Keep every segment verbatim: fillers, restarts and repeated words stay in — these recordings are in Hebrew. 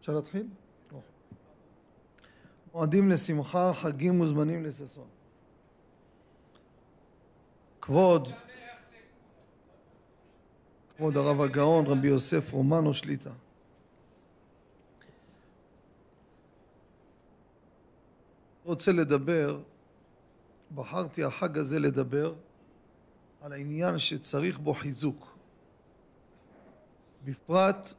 אפשר להתחיל? מועדים לשמחה, חגים מוזמנים לששון. כבוד, כבוד הרב הגאון, רבי יוסף רומנו שליטה. רוצה לדבר, בחרתי החג הזה לדבר על העניין שצריך בו חיזוק. בפרט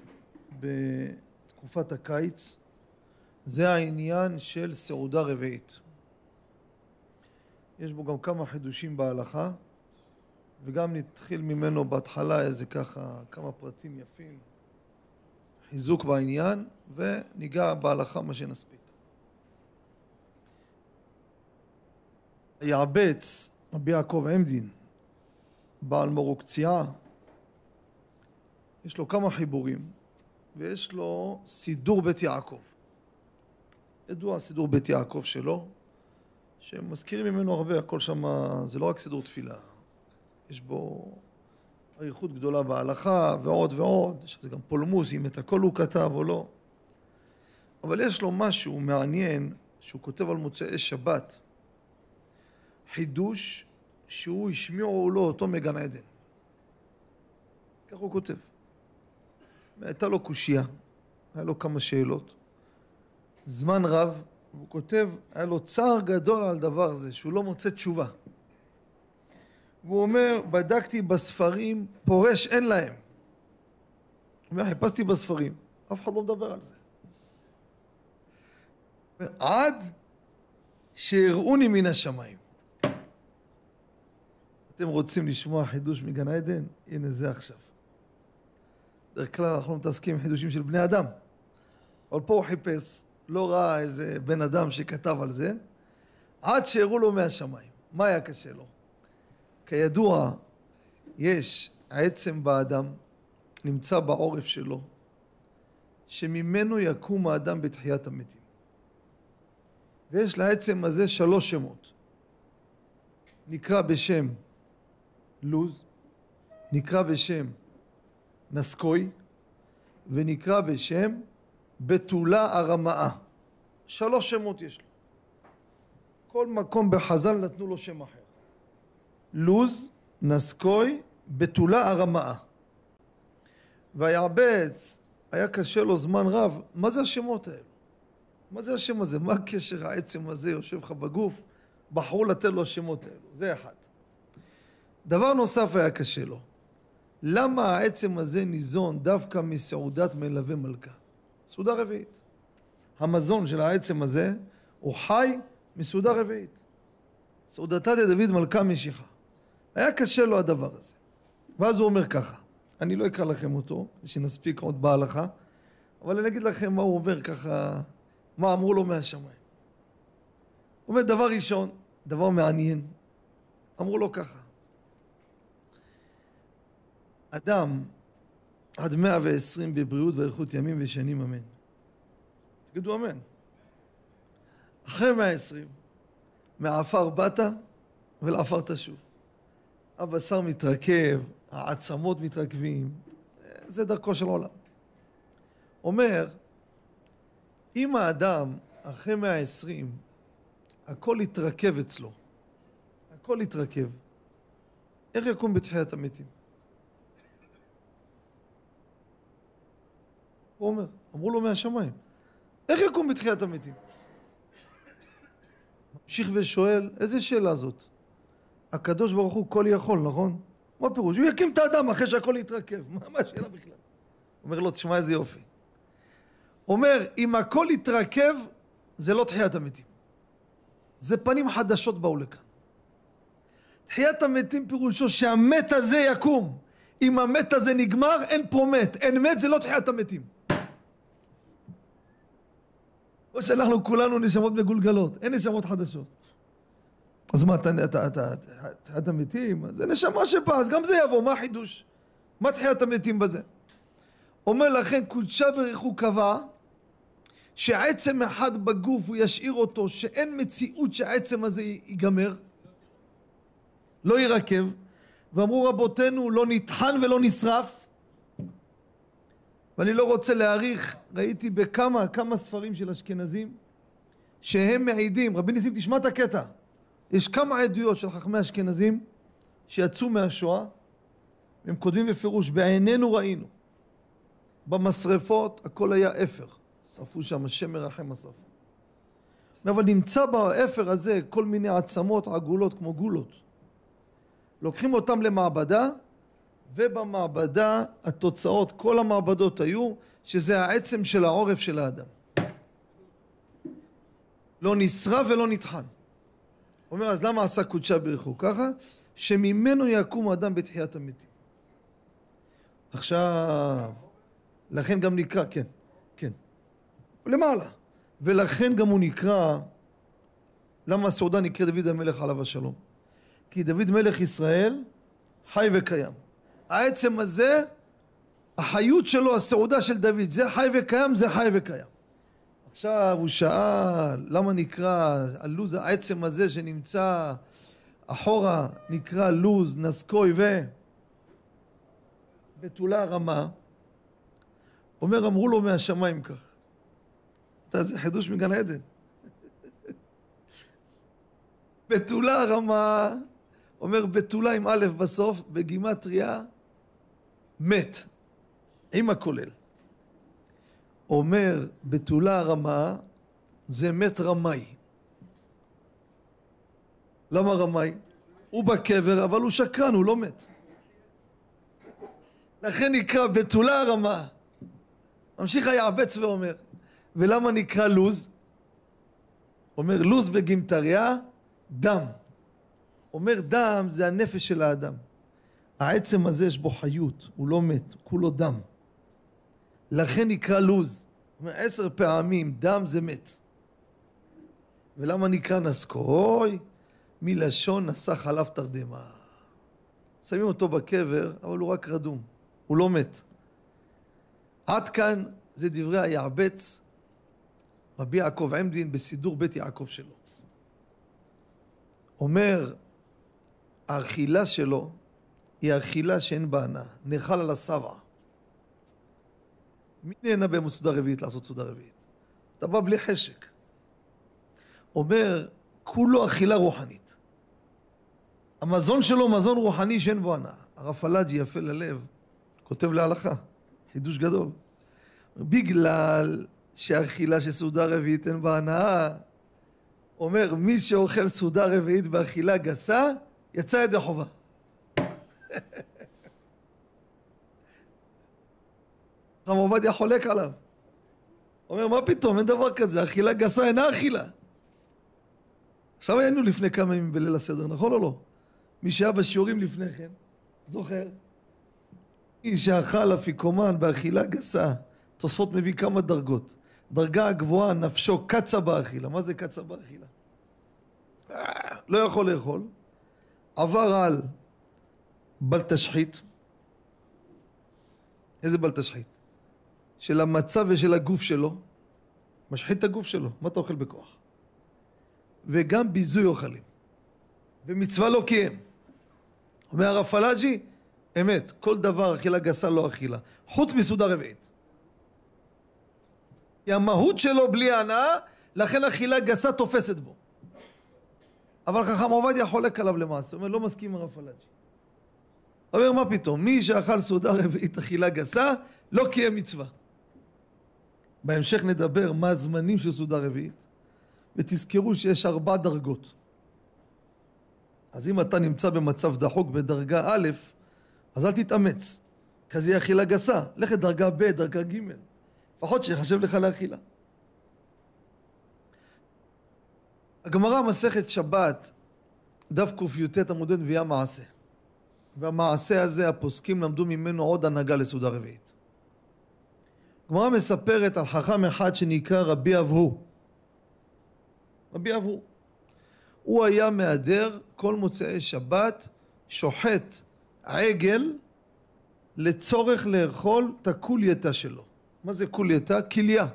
בתקופת הקיץ, זה העניין של סעודה רביעית. יש בו גם כמה חידושים בהלכה, וגם נתחיל ממנו בהתחלה איזה ככה, כמה פרטים יפים, חיזוק בעניין, וניגע בהלכה מה שנספיק. יעבץ, רבי יעקב עמדין, בעל מורוקצייה, יש לו כמה חיבורים, ויש לו סידור בית יעקב. ידוע סידור בית יעקב שלו, שמזכירים ממנו הרבה, הכל שם, זה לא רק סידור תפילה, יש בו אריכות גדולה בהלכה ועוד ועוד, שזה גם פולמוס, אם את הכל הוא כתב או לא. אבל יש לו משהו מעניין, שהוא כותב על מוצאי שבת, חידוש שהוא השמיעו לו אותו מגן עדן. כך הוא כותב. הייתה לו קושיה, היה לו כמה שאלות. זמן רב, הוא כותב, היה לו צער גדול על דבר זה, שהוא לא מוצא תשובה. והוא אומר, בדקתי בספרים, פורש אין להם. הוא אומר, חיפשתי בספרים, אף אחד לא מדבר על זה. הוא אומר, עד שהראוני מן השמיים. אתם רוצים לשמוע חידוש מגן עדן? הנה זה עכשיו. דרך כלל אנחנו מתעסקים עם חידושים של בני אדם. אבל פה הוא חיפש, לא ראה איזה בן אדם שכתב על זה, עד שהראו לו מהשמיים. מה היה קשה לו? כידוע, יש העצם באדם, נמצא בעורף שלו, שממנו יקום האדם בתחיית המתים. ויש לעצם הזה שלוש שמות. נקרא בשם לוז, נקרא בשם נסקוי, ונקרא בשם בתולה הרמאה. שלוש שמות יש לו. כל מקום בחז"ל נתנו לו שם אחר. לוז, נסקוי, בתולה הרמאה. והיעבץ, היה קשה לו זמן רב, מה זה השמות האלו? מה זה השם הזה? מה הקשר העצם הזה יושב לך בגוף? בחרו לתת לו השמות האלו. זה אחד. דבר נוסף היה קשה לו. למה העצם הזה ניזון דווקא מסעודת מלווה מלכה? סעודה רביעית. המזון של העצם הזה הוא חי מסעודה רביעית. סעודתה דוד מלכה משיחה. היה קשה לו הדבר הזה. ואז הוא אומר ככה, אני לא אקרא לכם אותו, שנספיק עוד בהלכה, אבל אני אגיד לכם מה הוא אומר ככה, מה אמרו לו מהשמיים. הוא אומר דבר ראשון, דבר מעניין, אמרו לו ככה, אדם עד מאה ועשרים בבריאות ואריכות ימים ושנים אמן. תגידו אמן. אחרי מאה ועשרים, מעפר באת ולעפר תשוב. הבשר מתרכב, העצמות מתרכבים, זה דרכו של עולם. אומר, אם האדם אחרי מאה ועשרים, הכל יתרכב אצלו, הכל יתרכב, איך יקום בתחיית המתים? הוא אומר, אמרו לו מהשמיים, איך יקום בתחיית המתים? ממשיך ושואל, איזה שאלה זאת? הקדוש ברוך הוא כל יכול, נכון? מה פירוש? הוא יקים את האדם אחרי שהכל יתרכב. מה, מה השאלה בכלל? אומר לו, תשמע איזה יופי. אומר, אם הכל יתרכב, זה לא תחיית המתים. זה פנים חדשות באו לכאן. תחיית המתים פירושו שהמת הזה יקום. אם המת הזה נגמר, אין פה מת. אין מת, זה לא תחיית המתים. או שאנחנו כולנו נשמות מגולגלות. אין נשמות חדשות. אז מה, אתה, אתה, אתה, תחיית המתים? זה נשמה שבא, אז גם זה יבוא, מה החידוש? מה תחיית המתים בזה? אומר לכן, קודשה בריך הוא קבע, שעצם אחד בגוף הוא ישאיר אותו, שאין מציאות שהעצם הזה ייגמר, לא יירקב, ואמרו רבותינו, לא נטחן ולא נשרף, ואני לא רוצה להאריך, ראיתי בכמה, כמה ספרים של אשכנזים, שהם מעידים, רבי ניסים תשמע את הקטע, יש כמה עדויות של חכמי אשכנזים, שיצאו מהשואה, הם כותבים בפירוש, בעינינו ראינו, במשרפות הכל היה אפר, שרפו שם, השם מרחם השרפו. אבל נמצא באפר הזה כל מיני עצמות עגולות כמו גולות. לוקחים אותם למעבדה, ובמעבדה התוצאות, כל המעבדות היו, שזה העצם של העורף של האדם. לא נשרף ולא נטחן. אומר, אז למה עשה קודשה בריחו? ככה, שממנו יקום האדם בתחיית המתים. עכשיו, לכן גם נקרא, כן, כן, למעלה. ולכן גם הוא נקרא, למה הסעודה נקרא דוד המלך עליו השלום? כי דוד מלך ישראל חי וקיים. העצם הזה, החיות שלו, הסעודה של דוד, זה חי וקיים, זה חי וקיים. עכשיו הוא שאל, למה נקרא הלוז, העצם הזה שנמצא אחורה, נקרא לוז, נסקוי ו... בתולה רמה. אומר, אמרו לו מהשמיים כך. אתה זה חידוש מגן עדן. בתולה רמה, אומר בתולה עם א' בסוף, בגימטריה, מת, עם הכולל. אומר, בתולה רמה, זה מת רמאי. למה רמאי? הוא בקבר, אבל הוא שקרן, הוא לא מת. לכן נקרא בתולה רמה. ממשיך היעבץ ואומר, ולמה נקרא לוז? אומר, לוז בגימטריה, דם. אומר, דם זה הנפש של האדם. העצם הזה יש בו חיות, הוא לא מת, כולו דם. לכן נקרא לוז. אומר, עשר פעמים דם זה מת. ולמה נקרא נסקוי? מלשון נסח עליו תרדמה. שמים אותו בקבר, אבל הוא רק רדום, הוא לא מת. עד כאן זה דברי היעבץ, רבי יעקב עמדין בסידור בית יעקב שלו. אומר, האכילה שלו היא האכילה שאין בה הנאה, נאכל על הסבע. מי נהנה במסעודה רביעית לעשות סעודה רביעית? אתה בא בלי חשק. אומר, כולו אכילה רוחנית. המזון שלו מזון רוחני שאין בו הנאה. הרב פלאג'י יפה ללב, כותב להלכה, חידוש גדול. בגלל שהאכילה של סעודה רביעית אין בה הנאה, אומר, מי שאוכל סעודה רביעית באכילה גסה, יצא ידי חובה. רב עובדיה חולק עליו. אומר, מה פתאום, אין דבר כזה, אכילה גסה אינה אכילה. עכשיו היינו לפני כמה ימים בליל הסדר, נכון או לא? מי שהיה בשיעורים לפני כן, זוכר? מי שאכל אפיקומן באכילה גסה, תוספות מביא כמה דרגות. דרגה הגבוהה, נפשו קצה באכילה. מה זה קצה באכילה? לא יכול לאכול. עבר על בל תשחית. איזה בל תשחית? של המצב ושל הגוף שלו. משחית את הגוף שלו. מה אתה אוכל בכוח? וגם ביזוי אוכלים. ומצווה לא קיים. אומר הרב פלאג'י, אמת, כל דבר אכילה גסה לא אכילה. חוץ מסעודה רביעית. כי המהות שלו בלי הנאה, לכן אכילה גסה תופסת בו. אבל חכם עובדיה חולק עליו למעשה. הוא אומר, לא מסכים עם הרב פלאג'י. אומר, מה פתאום? מי שאכל סעודה רביעית אכילה גסה, לא קיים מצווה. בהמשך נדבר מה הזמנים של סעודה רביעית, ותזכרו שיש ארבע דרגות. אז אם אתה נמצא במצב דחוק בדרגה א', אז אל תתאמץ, כי זה אכילה גסה. לך לדרגה ב', דרגה ג', לפחות שיחשב לך לאכילה. הגמרא מסכת שבת, דף קי"ט עמוד נביאה מעשה. והמעשה הזה הפוסקים למדו ממנו עוד הנהגה לסעודה רביעית. הגמרא מספרת על חכם אחד שנקרא רבי אבהו. רבי אבהו. הוא היה מהדר כל מוצאי שבת, שוחט עגל לצורך לאכול את הקולייתה שלו. מה זה קולייתה? כליה.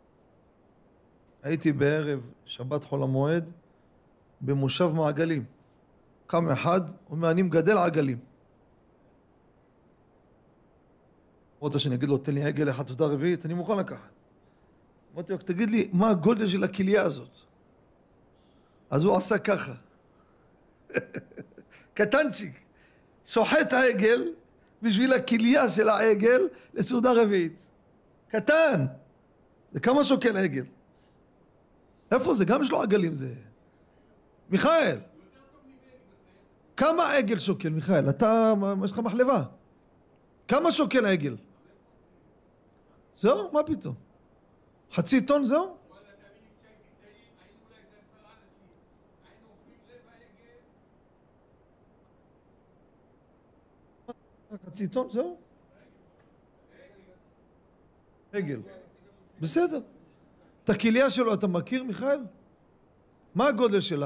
הייתי בערב שבת חול המועד במושב מעגלים. קם אחד, אומר, אני מגדל עגלים. רוצה שאני אגיד לו, תן לי עגל אחד סעודה רביעית, אני מוכן לקחת. אמרתי לו, תגיד לי, מה הגודל של הכליה הזאת? אז הוא עשה ככה. קטנצ'יק. שוחט העגל בשביל הכליה של העגל לסעודה רביעית. קטן. זה כמה שוקל עגל? איפה זה? גם יש לו עגלים זה. מיכאל. כמה עגל שוקל, מיכאל? אתה, יש לך מחלבה. כמה שוקל עגל? זהו? מה פתאום? חצי טון זהו? חצי טון זהו? עגל. בסדר. את הכליה שלו אתה מכיר, מיכאל? מה הגודל שלה?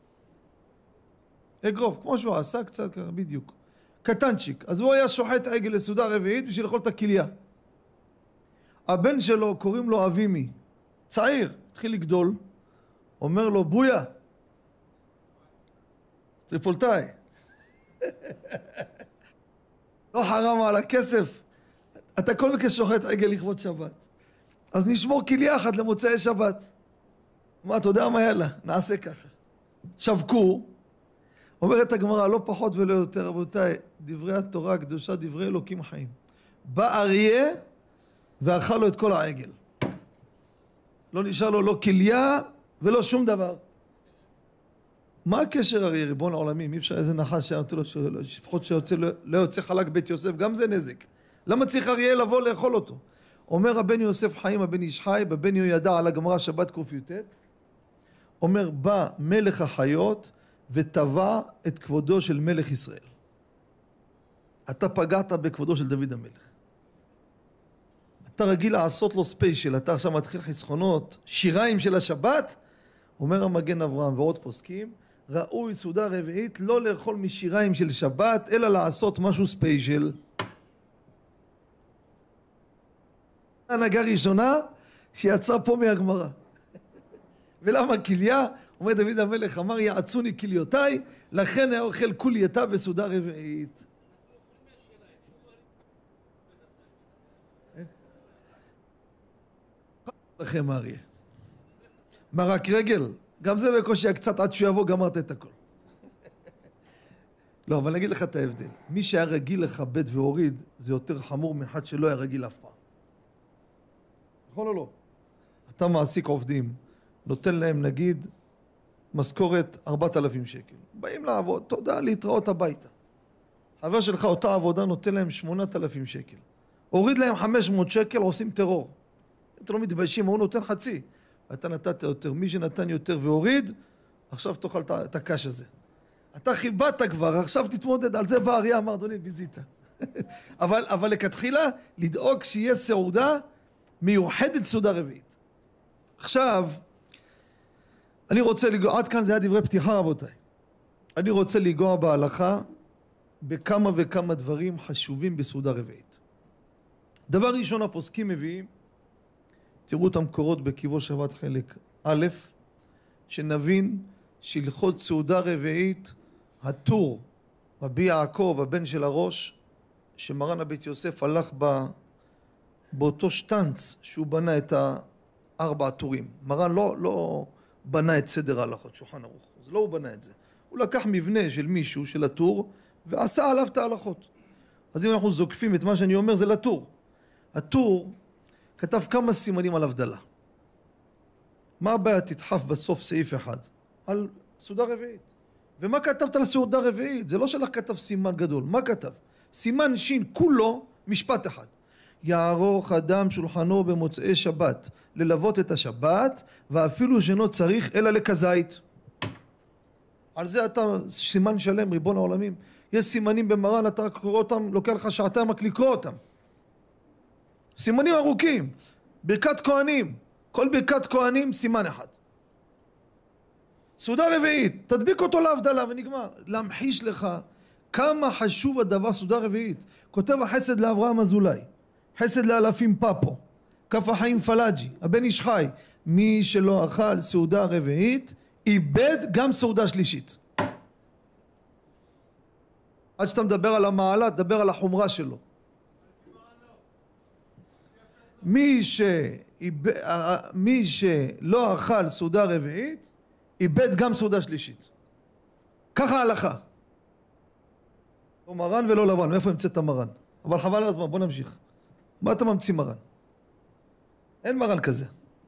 אגרוף, כמו שהוא עשה קצת ככה, בדיוק. קטנצ'יק. אז הוא היה שוחט עגל לסעודה רביעית בשביל לאכול את הכליה. הבן שלו, קוראים לו אבימי. צעיר, התחיל לגדול. אומר לו, בויה. טריפולטאי. לא חרם על הכסף. אתה כל מקרה שוחט עגל לכבוד שבת. אז נשמור כליה אחת למוצאי שבת. מה, אתה יודע מה יאללה? נעשה ככה. שבקו. אומרת הגמרא, לא פחות ולא יותר, רבותיי, דברי התורה הקדושה, דברי אלוקים חיים. בא אריה ואכל לו את כל העגל. לא נשאר לו לא כליה ולא שום דבר. מה הקשר אריה, ריבון העולמים? אי אפשר איזה נחש שנותן לו, לפחות שיוצא, לא יוצא חלק בית יוסף, גם זה נזק. למה צריך אריה לבוא לאכול אותו? אומר הבן יוסף חיים, הבן איש חי, בבן יהוידע על הגמרא שבת ק"ט, אומר, בא מלך החיות וטבע את כבודו של מלך ישראל. אתה פגעת בכבודו של דוד המלך. אתה רגיל לעשות לו ספיישל, אתה עכשיו מתחיל חסכונות, שיריים של השבת, אומר המגן אברהם ועוד פוסקים, ראוי סעודה רביעית לא לאכול משיריים של שבת, אלא לעשות משהו ספיישל. הנהגה ראשונה שיצאה פה מהגמרא. ולמה כליה? אומר דוד המלך, אמר יעצוני כליותיי, לכן היה אוכל כולייתה בסעודה רביעית. לכם אריה. מרק רגל, גם זה בקושי קצת עד שהוא יבוא גמרת את הכל. לא, אבל נגיד לך את ההבדל. מי שהיה רגיל לכבד והוריד, זה יותר חמור מאחד שלא היה רגיל אף פעם. נכון או לא? אתה מעסיק עובדים, נותן להם נגיד משכורת ארבעת אלפים שקל. באים לעבוד, תודה, להתראות הביתה. חבר שלך אותה עבודה נותן להם שמונת אלפים שקל. הוריד להם חמש מאות שקל, עושים טרור. אתם לא מתביישים, הוא נותן חצי. ואתה נתת יותר, מי שנתן יותר והוריד, עכשיו תאכל את הקש הזה. אתה חיבדת כבר, עכשיו תתמודד, על זה בא אריה, אמר אדוני, ביזית. אבל, אבל לכתחילה, לדאוג שיהיה סעודה מיוחדת סעודה רביעית. עכשיו, אני רוצה לגוע, עד כאן זה היה דברי פתיחה רבותיי. אני רוצה לגוע בהלכה בכמה וכמה דברים חשובים בסעודה רביעית. דבר ראשון, הפוסקים מביאים, תראו את המקורות בקיבו שבת חלק א', שנבין שהלכות סעודה רביעית, הטור, רבי יעקב, הבן של הראש, שמרן הבית יוסף הלך בה, באותו שטנץ שהוא בנה את הארבע טורים. מרן לא, לא בנה את סדר ההלכות, שולחן ערוך. אז לא הוא בנה את זה. הוא לקח מבנה של מישהו, של הטור, ועשה עליו את ההלכות. אז אם אנחנו זוקפים את מה שאני אומר, זה לטור. הטור כתב כמה סימנים על הבדלה. מה הבעיה תדחף בסוף סעיף אחד? על סעודה רביעית. ומה כתבת על סעודה רביעית? זה לא שלך כתב סימן גדול. מה כתב? סימן שין כולו משפט אחד. יערוך אדם שולחנו במוצאי שבת, ללוות את השבת, ואפילו שאינו צריך אלא לכזית. על זה אתה סימן שלם, ריבון העולמים. יש סימנים במרן, אתה קורא אותם, לוקח לך שעתיים רק לקרוא אותם. סימנים ארוכים. ברכת כהנים. כל ברכת כהנים סימן אחד. סעודה רביעית, תדביק אותו להבדלה ונגמר. להמחיש לך כמה חשוב הדבר סעודה רביעית. כותב החסד לאברהם אזולאי, חסד לאלפים פאפו, כף החיים פלאג'י, הבן איש חי, מי שלא אכל סעודה רביעית, איבד גם סעודה שלישית. עד שאתה מדבר על המעלה, תדבר על החומרה שלו. מי, שאיב... מי שלא אכל סעודה רביעית, איבד גם סעודה שלישית. ככה ההלכה. לא מרן ולא לבן, מאיפה המצאת מרן? אבל חבל על הזמן, בוא נמשיך. מה אתה ממציא מרן? אין מרן כזה.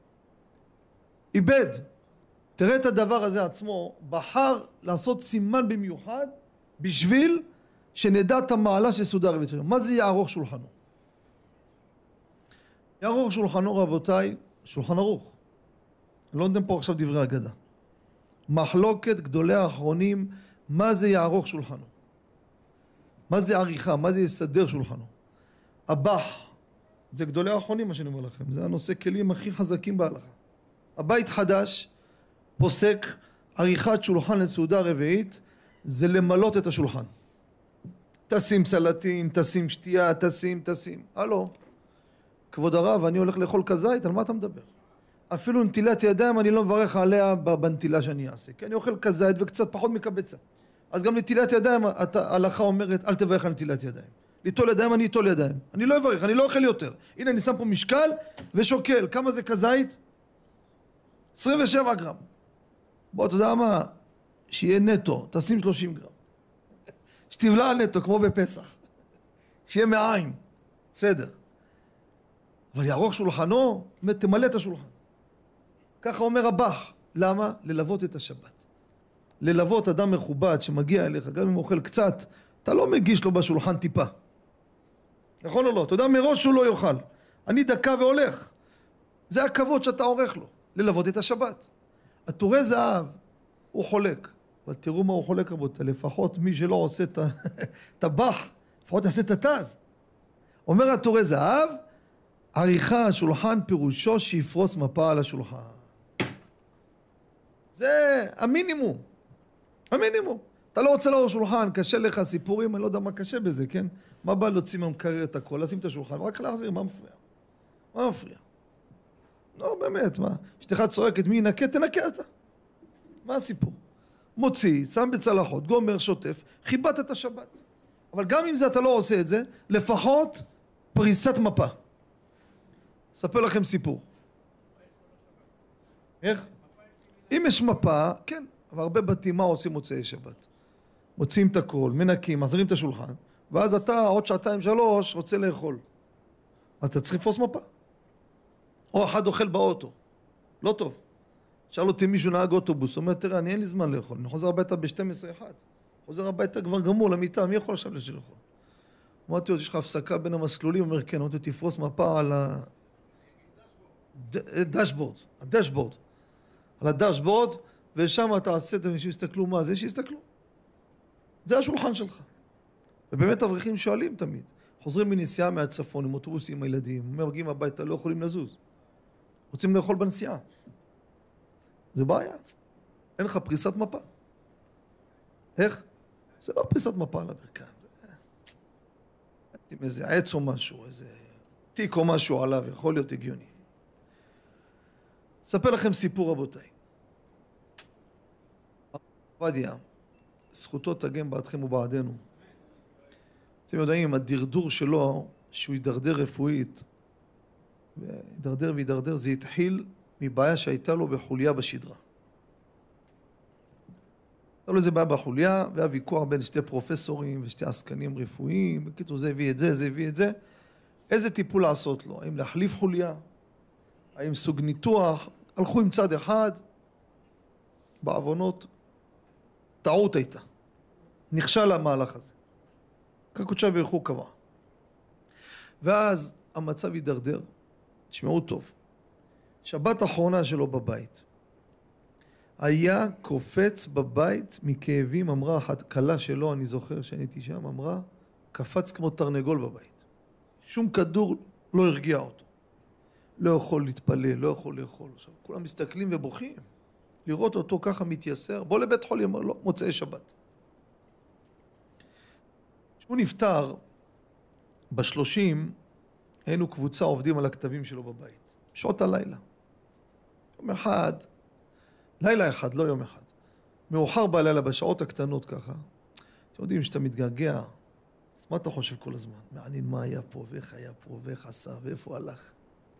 איבד. תראה את הדבר הזה עצמו, בחר לעשות סימן במיוחד בשביל שנדע את המעלה של סעודה רביעית. מה זה יערוך שולחנו? יערוך שולחנו, רבותיי, שולחן ערוך. אני לא נותן פה עכשיו דברי אגדה. מחלוקת גדולי האחרונים, מה זה יערוך שולחנו? מה זה עריכה? מה זה יסדר שולחנו? הבח, זה גדולי האחרונים מה שאני אומר לכם, זה הנושא כלים הכי חזקים בהלכה. הבית חדש פוסק עריכת שולחן לסעודה רביעית, זה למלות את השולחן. תשים סלטים, תשים שתייה, תשים, תשים. הלו, כבוד הרב, אני הולך לאכול כזית, על מה אתה מדבר? אפילו נטילת ידיים אני לא מברך עליה בנטילה שאני אעשה, כי אני אוכל כזית וקצת פחות מקבצה. אז גם נטילת ידיים, ההלכה אומרת, אל תברך על נטילת ידיים. ליטול ידיים, אני אטול ידיים. אני לא אברך, אני לא אוכל יותר. הנה, אני שם פה משקל ושוקל. כמה זה כזית? עשרים ושבע גרם. בוא, אתה יודע מה? שיהיה נטו, תשים שלושים גרם. שתבלע נטו, כמו בפסח. שיהיה מעיים. בסדר. אבל יערוך שולחנו, תמלא את השולחן. ככה אומר הבח. למה? ללוות את השבת. ללוות אדם מכובד שמגיע אליך, גם אם הוא אוכל קצת, אתה לא מגיש לו בשולחן טיפה. נכון או לא? אתה יודע, מראש הוא לא יאכל. אני דקה והולך. זה הכבוד שאתה עורך לו, ללוות את השבת. עטורי זהב, הוא חולק. אבל תראו מה הוא חולק רבותיי, לפחות מי שלא עושה את הבח, לפחות יעשה את התז. אומר עטורי זהב, עריכה השולחן פירושו שיפרוס מפה על השולחן. זה המינימום. המינימום. אתה לא רוצה לערוך שולחן, קשה לך סיפורים, אני לא יודע מה קשה בזה, כן? מה בא להוציא מהמקרר את הכל, לשים את השולחן, רק להחזיר, מה מפריע? מה מפריע? לא, באמת, מה? אשתך צועקת, מי ינקה? תנקה אתה. מה הסיפור? מוציא, שם בצלחות, גומר, שוטף, חיבט את השבת. אבל גם אם זה אתה לא עושה את זה, לפחות פריסת מפה. אספר לכם סיפור. איך? אם יש מפה, כן, אבל הרבה בתים, מה עושים מוצאי שבת? מוצאים את הכל, מנקים, מחזירים את השולחן, ואז אתה עוד שעתיים שלוש רוצה לאכול. אז אתה צריך לפרוס מפה. או אחד אוכל באוטו. לא טוב. שאל אותי מישהו נהג אוטובוס, אומר, תראה, אני אין לי זמן לאכול, אני חוזר הביתה ב-שתים עשרה אחת. חוזר הביתה כבר גמור למיטה, מי יכול עכשיו לשאול לאכול? אמרתי עוד, יש לך הפסקה בין המסלולים? אומר, כן, אמרתי, תפרוס מפה על הדשבורד, הדשבורד. על הדשבורד, ושם אתה עושה את זה, שיסתכלו מה זה, שיסתכלו. זה השולחן שלך. ובאמת אברכים שואלים תמיד. חוזרים מנסיעה מהצפון עם אוטובוסים עם הילדים, אומר, מגיעים הביתה, לא יכולים לזוז. רוצים לאכול בנסיעה. זה בעיה. אין לך פריסת מפה. איך? זה לא פריסת מפה על הברכיים. עם איזה עץ או משהו, איזה תיק או משהו עליו, יכול להיות הגיוני. אספר לכם סיפור רבותיי. עובדיה, זכותו תגן בעדכם ובעדנו. אתם יודעים, הדרדור שלו, שהוא ידרדר רפואית, וידרדר וידרדר, זה התחיל מבעיה שהייתה לו בחוליה בשדרה. הייתה לו איזה בעיה בחוליה, והיה ויכוח בין שתי פרופסורים ושתי עסקנים רפואיים, בקיצור זה הביא את זה, זה הביא את זה. איזה טיפול לעשות לו? האם להחליף חוליה? האם סוג ניתוח? הלכו עם צד אחד, בעוונות, טעות הייתה. נכשל המהלך הזה. כקודשה ברכו קבע. ואז המצב יידרדר, תשמעו טוב, שבת האחרונה שלו בבית, היה קופץ בבית מכאבים, אמרה אחת, קלה שלו, אני זוכר שאני הייתי שם, אמרה, קפץ כמו תרנגול בבית. שום כדור לא הרגיע אותו. לא יכול להתפלל, לא יכול לאכול. עכשיו, כולם מסתכלים ובוכים. לראות אותו ככה מתייסר, בוא לבית חולים, לא, מוצאי שבת. כשהוא נפטר, בשלושים, היינו קבוצה עובדים על הכתבים שלו בבית. שעות הלילה. יום אחד, לילה אחד, לא יום אחד. מאוחר בלילה, בשעות הקטנות ככה. אתם יודעים שאתה מתגעגע, אז מה אתה חושב כל הזמן? מעניין מה היה פה, ואיך היה פה, ואיך עשה, ואיפה הלך.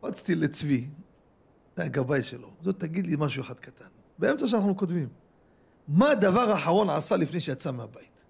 קפצתי לצבי, זה הגבאי שלו, זאת תגיד לי משהו אחד קטן. באמצע שאנחנו כותבים, מה הדבר האחרון עשה לפני שיצא מהבית?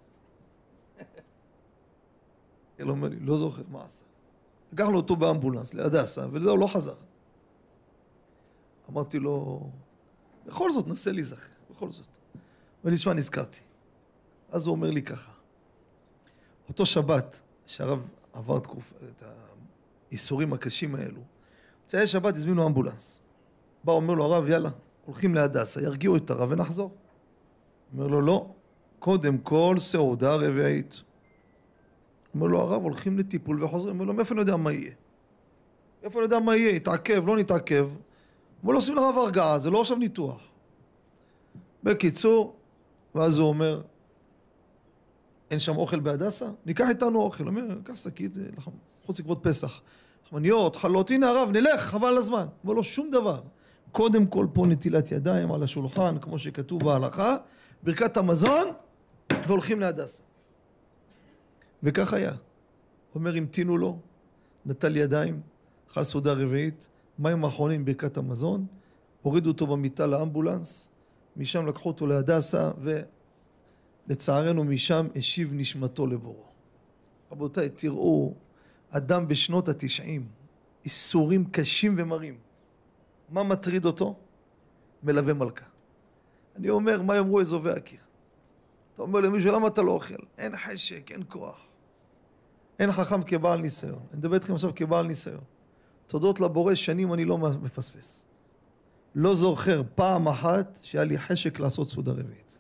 הוא אומר לי, לא זוכר מה עשה. לקחנו אותו באמבולנס להדסה, וזהו, לא חזר. אמרתי לו, בכל זאת נסה להיזכר, בכל זאת. ואני שמע, נזכרתי. אז הוא אומר לי ככה, אותו שבת, שהרב עבר תקוף, את האיסורים הקשים האלו, בצעי שבת הזמינו אמבולנס. בא, אומר לו, הרב, יאללה, הולכים להדסה, ירגיעו את הרב ונחזור. אומר לו, לא, קודם כל סעודה רביעית. אומר לו, הרב, הולכים לטיפול וחוזרים. אומר לו, מאיפה אני יודע מה יהיה? מאיפה אני יודע מה יהיה? יתעכב, לא נתעכב. אומר לו, עושים לרב הרגעה, זה לא עכשיו ניתוח. בקיצור, ואז הוא אומר, אין שם אוכל בהדסה? ניקח איתנו אוכל. הוא אומר, קח שקית, חוץ לכבוד פסח. חמניות, חלות, הנה הרב, נלך, חבל על הזמן. אומר לו, שום דבר. קודם כל פה נטילת ידיים על השולחן, כמו שכתוב בהלכה, ברכת המזון, והולכים להדסה. וכך היה. הוא אומר, המתינו לו, נטל ידיים, אכל סעודה רביעית, מים האחרונים ברכת המזון, הורידו אותו במיטה לאמבולנס, משם לקחו אותו להדסה, ולצערנו משם השיב נשמתו לבורו. רבותיי, תראו, אדם בשנות התשעים, איסורים קשים ומרים. מה מטריד אותו? מלווה מלכה. אני אומר, מה יאמרו אזובי הקיר? אתה אומר למישהו, למה אתה לא אוכל? אין חשק, אין כוח. אין חכם כבעל ניסיון. אני מדבר איתכם עכשיו כבעל ניסיון. תודות לבורא, שנים אני לא מפספס. לא זוכר פעם אחת שהיה לי חשק לעשות סעודה רביעית.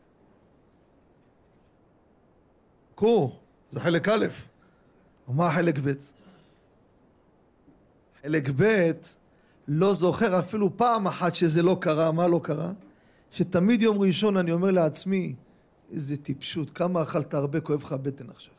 קחו, זה חלק א', ומה חלק ב'? חלק ב', לא זוכר אפילו פעם אחת שזה לא קרה. מה לא קרה? שתמיד יום ראשון אני אומר לעצמי, איזה טיפשות, כמה אכלת הרבה, כואב לך הבטן עכשיו.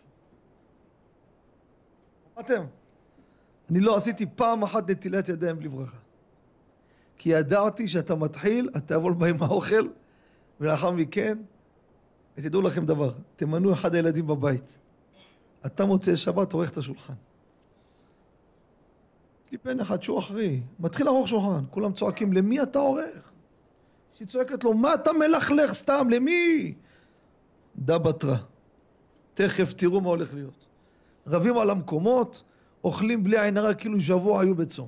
אתם, אני לא עשיתי פעם אחת נטילת ידיים בלי ברכה. כי ידעתי שאתה מתחיל, אתה יבוא לבא עם האוכל, ולאחר מכן, ותדעו לכם דבר, תמנו אחד הילדים בבית. אתה מוצא שבת, עורך את השולחן. יש לי פן אחד שהוא אחרי, מתחיל לערוך שולחן, כולם צועקים, למי אתה עורך? שהיא צועקת לו, מה אתה מלכלך סתם, למי? דה בתרה. תכף תראו מה הולך להיות. רבים על המקומות, אוכלים בלי עין הרע, כאילו שבוע היו בצום.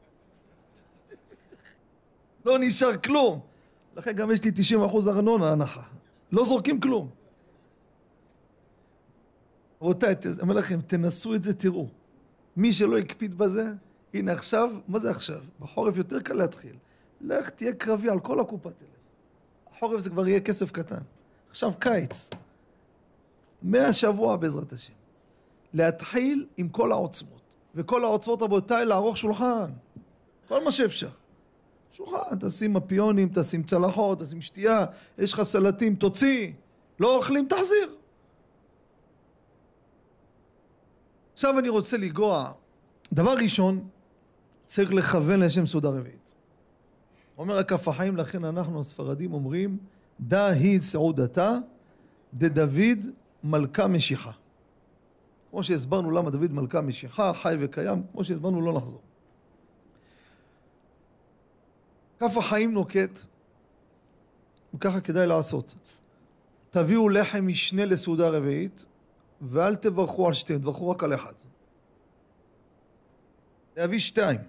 לא נשאר כלום. לכן גם יש לי תשעים אחוז ארנונה הנחה. לא זורקים כלום. רבותיי, אני אומר לכם, תנסו את זה, תראו. מי שלא יקפיד בזה, הנה עכשיו, מה זה עכשיו? בחורף יותר קל להתחיל. לך תהיה קרבי על כל הקופה תלך. החורף זה כבר יהיה כסף קטן. עכשיו קיץ. מהשבוע בעזרת השם. להתחיל עם כל העוצמות. וכל העוצמות רבותיי לערוך שולחן. כל מה שאפשר. שולחן, תשים מפיונים, תשים צלחות, תשים שתייה, יש לך סלטים, תוציא. לא אוכלים, תחזיר. עכשיו אני רוצה לגוע. דבר ראשון, צריך לכוון לשם סעודה רביעית. אומר הכף החיים, לכן אנחנו הספרדים אומרים, דה היא סעודתה, דדוד מלכה משיחה. כמו שהסברנו למה דוד מלכה משיחה, חי וקיים, כמו שהסברנו לא נחזור. כף החיים נוקט, וככה כדאי לעשות. תביאו לחם משנה לסעודה רביעית, ואל תברכו על שתיים, תברכו רק על אחד. להביא שתיים.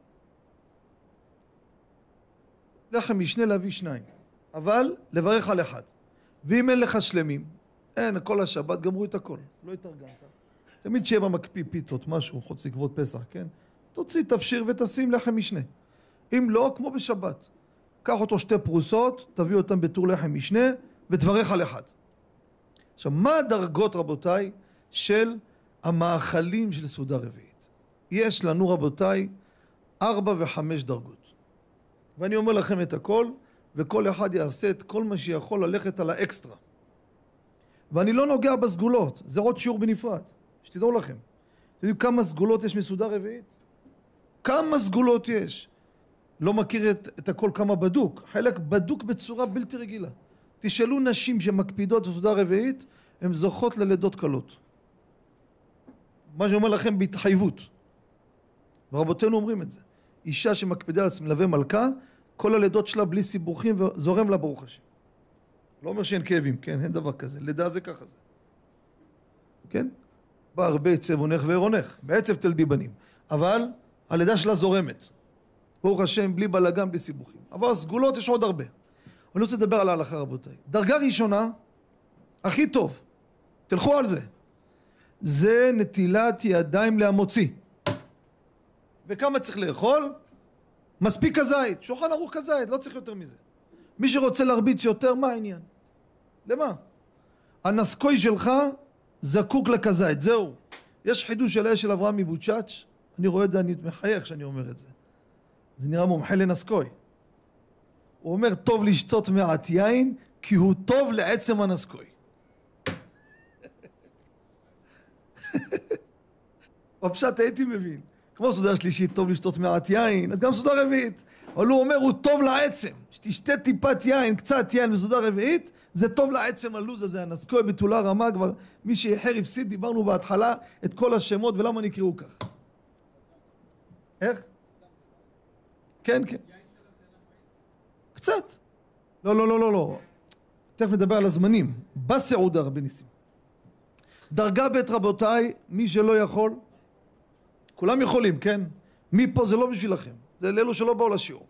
לחם משנה להביא שניים. אבל לברך על אחד. ואם אין לך שלמים, אין, כל השבת, גמרו את הכל. לא התארגנת. תמיד שיהיה במקפיא פיתות, משהו, חוץ לכבוד פסח, כן? תוציא, תפשיר ותשים לחם משנה. אם לא, כמו בשבת. קח אותו שתי פרוסות, תביא אותם בתור לחם משנה, ותברך על אחד. עכשיו, מה הדרגות, רבותיי, של המאכלים של סעודה רביעית? יש לנו, רבותיי, ארבע וחמש דרגות. ואני אומר לכם את הכל, וכל אחד יעשה את כל מה שיכול ללכת על האקסטרה. ואני לא נוגע בסגולות, זה עוד שיעור בנפרד. שתדעו לכם. אתם יודעים כמה סגולות יש מסעודה רביעית? כמה סגולות יש? לא מכיר את, את הכל כמה בדוק. חלק בדוק בצורה בלתי רגילה. תשאלו נשים שמקפידות בסעודה רביעית, הן זוכות ללידות קלות. מה שאומר לכם בהתחייבות. ורבותינו אומרים את זה. אישה שמקפידה על מלווה מלכה, כל הלידות שלה בלי סיבוכים וזורם לה ברוך השם. לא אומר שאין כאבים, כן? אין דבר כזה. לידה זה ככה זה. כן? בא הרבה צבעונך ועירונך. בעצב תלדי בנים. אבל הלידה שלה זורמת. ברוך השם, בלי בלגן, בלי סיבוכים. אבל סגולות יש עוד הרבה. אני רוצה לדבר על ההלכה, רבותיי. דרגה ראשונה, הכי טוב. תלכו על זה. זה נטילת ידיים להמוציא. וכמה צריך לאכול? מספיק כזית. שולחן ערוך כזית, לא צריך יותר מזה. מי שרוצה להרביץ יותר, מה העניין? למה? הנסקוי שלך זקוק לכזית, זהו. יש חידוש של האש של אברהם מבוצ'אץ', אני רואה את זה, אני מחייך שאני אומר את זה. זה נראה מומחה לנסקוי. הוא אומר, טוב לשתות מעט יין, כי הוא טוב לעצם הנסקוי. בפשט הייתי מבין. כמו סעודה שלישית, טוב לשתות מעט יין, אז גם סעודה רביעית. אבל הוא אומר, הוא טוב לעצם. שתשתה טיפת יין, קצת יין בסעודה רביעית, זה טוב לעצם הלוז הזה. הנסקוי בתולה רמה כבר, מי שאיחר הפסיד, דיברנו בהתחלה את כל השמות, ולמה נקראו כך? איך? כן, כן. קצת. לא, לא, לא, לא, לא. תכף נדבר על הזמנים. בסעודה, רבי ניסים. דרגה בית רבותיי, מי שלא יכול, כולם יכולים, כן? מי פה זה לא בשבילכם. זה לאלו שלא באו לשיעור.